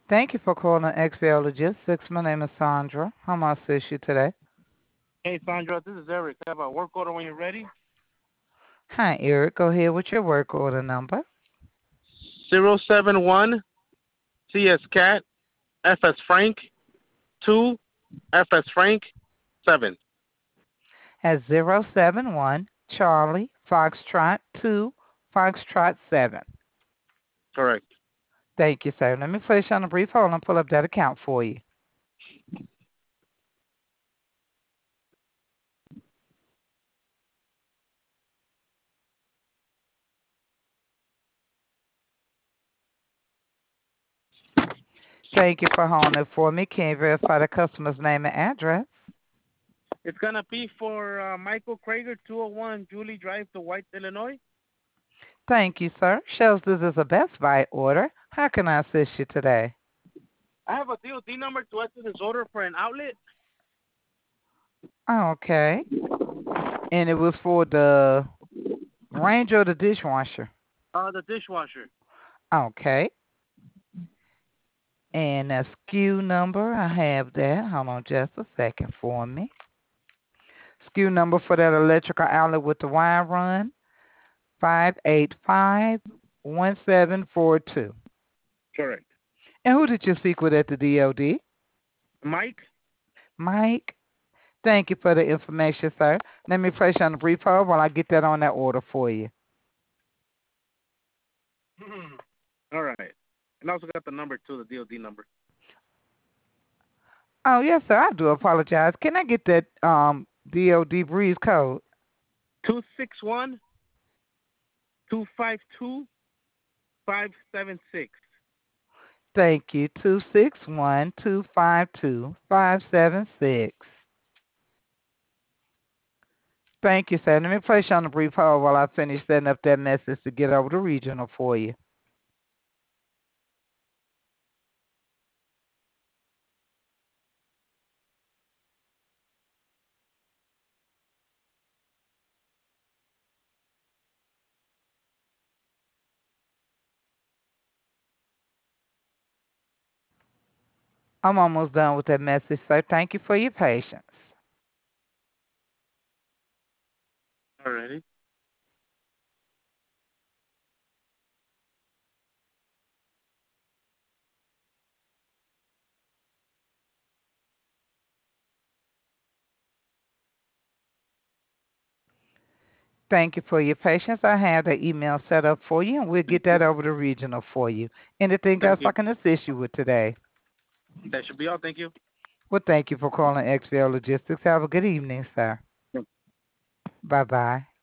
Thank you for calling XL Logistics. My name is Sandra. How may I assist you today? Hey, Sandra, this is Eric. I have a work order when you're ready. Hi, Eric. Go ahead with your work order number. 071 C as cat, F as Frank, 2, F as Frank, 7. At 071 Charlie Foxtrot 2 Foxtrot 7. Correct. Thank you, sir. Let me place you on a brief hold and pull up that account for you. Thank you for holding it for me. Can you verify the customer's name and address? It's going to be for Michael Krager, 201 Julie Drive, to White, Illinois. Thank you, sir. Shows this is a Best Buy order. How can I assist you today? I have a DOD number to enter this order for an outlet. Okay. And it was for the range or the dishwasher? The dishwasher. Okay. And a SKU number, I have that. Hold on just a second for me. SKU number for that electrical outlet with the wire run, 5851742. Correct. And who did you speak with at the DOD? Mike? Mike. Thank you for the information, sir. Let me place you on the brief hold while I get that on that order for you. All right. And I also got the number, too, the DOD number. Oh, yes, sir. I do apologize. Can I get that DOD breeze code? 261 252 576. Thank you. 261-252-576. Thank you, sir. Let me place you on a brief hold while I finish setting up that message to get over the regional for you. I'm almost done with that message, sir. Thank you for your patience. All righty. Thank you for your patience. I have the email set up for you, and we'll get Thank that you. over the regional for you. Anything else Thank I you. can assist you with today? That should be all. Thank you. Well, thank you for calling XL Logistics. Have a good evening, sir. Bye-bye.